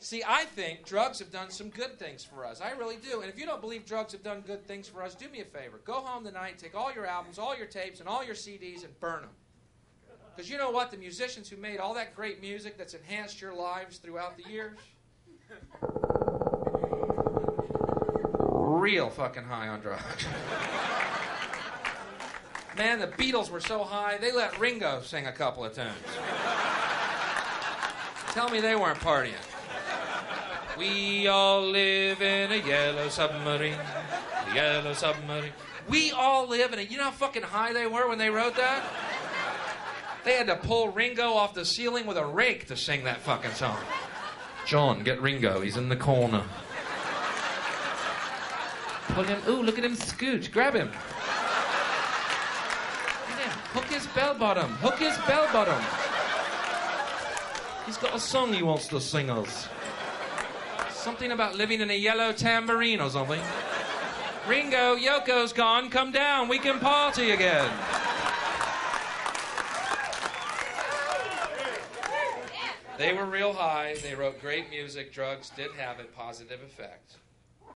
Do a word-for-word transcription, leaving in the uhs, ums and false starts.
See, I think drugs have done some good things for us. I really do. And if you don't believe drugs have done good things for us, do me a favor. Go home tonight, take all your albums, all your tapes, and all your C Ds and burn them. Because you know what? The musicians who made all that great music that's enhanced your lives throughout the years, real fucking high on drugs. Man, the Beatles were so high, they let Ringo sing a couple of tunes. Tell me they weren't partying. We all live in a yellow submarine, a yellow submarine. We all live in a... You know how fucking high they were when they wrote that? They had to pull Ringo off the ceiling with a rake to sing that fucking song. John, get Ringo. He's in the corner. Pull him. Ooh, look at him scoot. Grab him. Hook his bell bottom. Hook his bell bottom. He's got a song he wants to sing us. Something about living in a yellow tambourine or something. Ringo, Yoko's gone. Come down. We can party again. They were real high. They wrote great music. Drugs did have a positive effect.